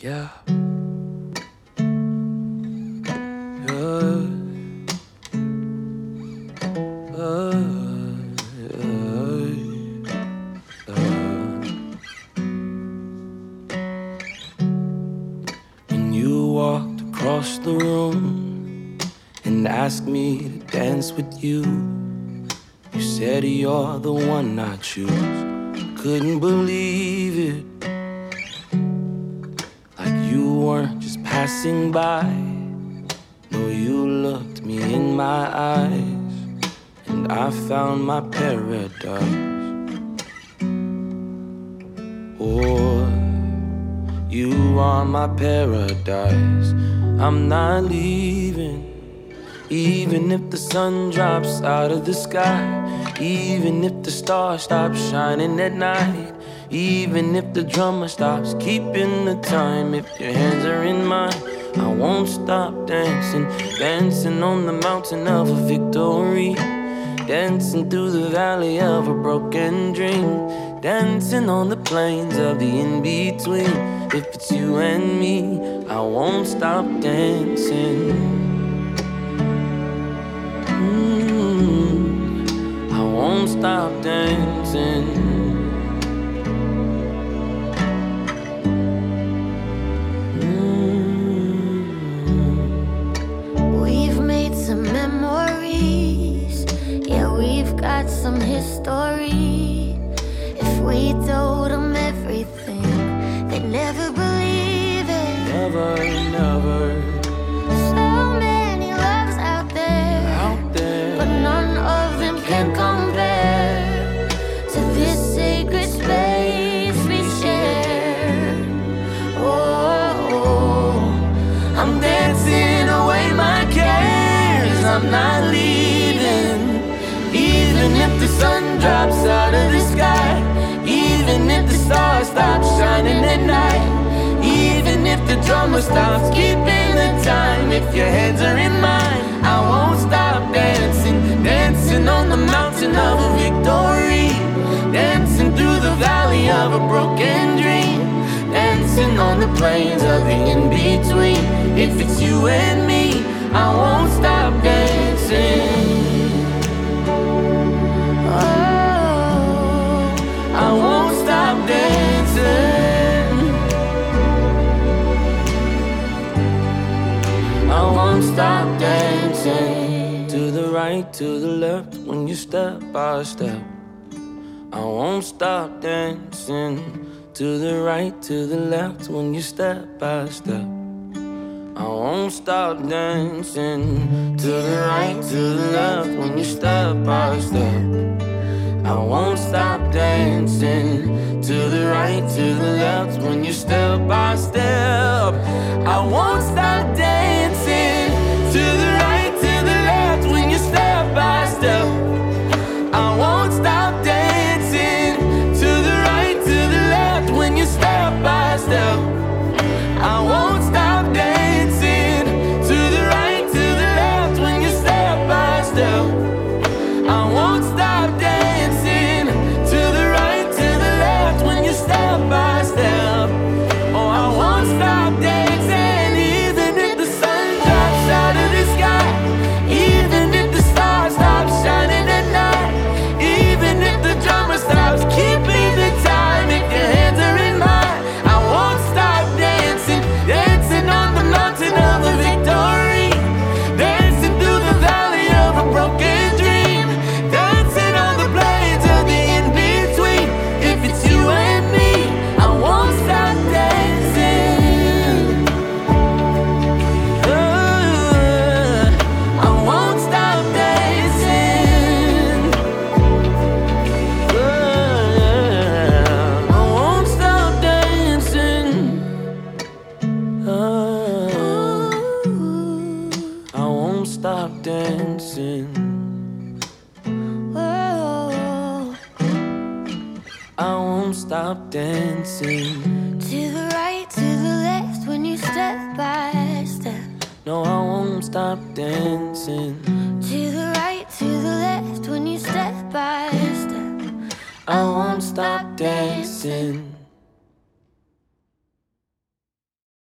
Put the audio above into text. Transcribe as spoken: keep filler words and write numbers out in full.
Yeah. Uh, uh, uh, When you walked across the room and asked me to dance with you, you said you're the one I choose. Couldn't believe it, like you weren't just passing by. No, you looked me in my eyes, and I found my paradise. Oh, you are my paradise. I'm not leaving, even if the sun drops out of the sky, even if the stars stop shining at night, even if the drummer stops keeping the time. If your hands are in mine, I won't stop dancing, dancing on the mountain of a victory, dancing through the valley of a broken dream, dancing on the plains of the in-between. If it's you and me, I won't stop dancing. mm, I won't stop dancing. Got some history. If we told them everything, they'd never believe it. Never, never. So many loves out there, out there, but none of them can compare to this sacred space we share. Oh, I'm dancing away my cares. I'm not leaving, even if the sun drops out of the sky, even if the stars stop shining at night, even if the drummer stops keeping the time. If your hands are in mine, I won't stop dancing, dancing on the mountain of a victory, dancing through the valley of a broken dream, dancing on the plains of the in-between. If it's you and me, I won't stop dancing. I won't stop dancing. I won't stop dancing. To the right, to the left, when you step by step, I won't stop dancing. To the right, to the left, when you step by step, I won't stop dancing. To the right, to the left, when you step by step, I won't stop dancing. To the right, to the left, when you step by step, I won't stop dancing. To the right, to the left, when you step by step, I won't stop dancing. To the right, to the left, when you step by step, I won't stop dancing. To the right, to the left, when you step by step, I won't stop dancing. To the right, to the left, when you step by step, oh, I won't stop dancing. Even if the sun drops out of the sky, even if the stars stop shining at night, even if the drummer stops keeping the time. If your hands are in mine, I won't stop dancing, dancing on the mountain of a victory, dancing through the valley of a broken dream, dancing on the plains of the in-between. If it's you and me, I won't stop dancing. Uh, I won't stop dancing. Uh, I won't stop dancing. Uh, I won't stop dancing. oh. I won't stop dancing. To the right, to the left, when you step by step. No, I won't stop dancing. To the right, to the left, when you step by step. I won't stop dancing.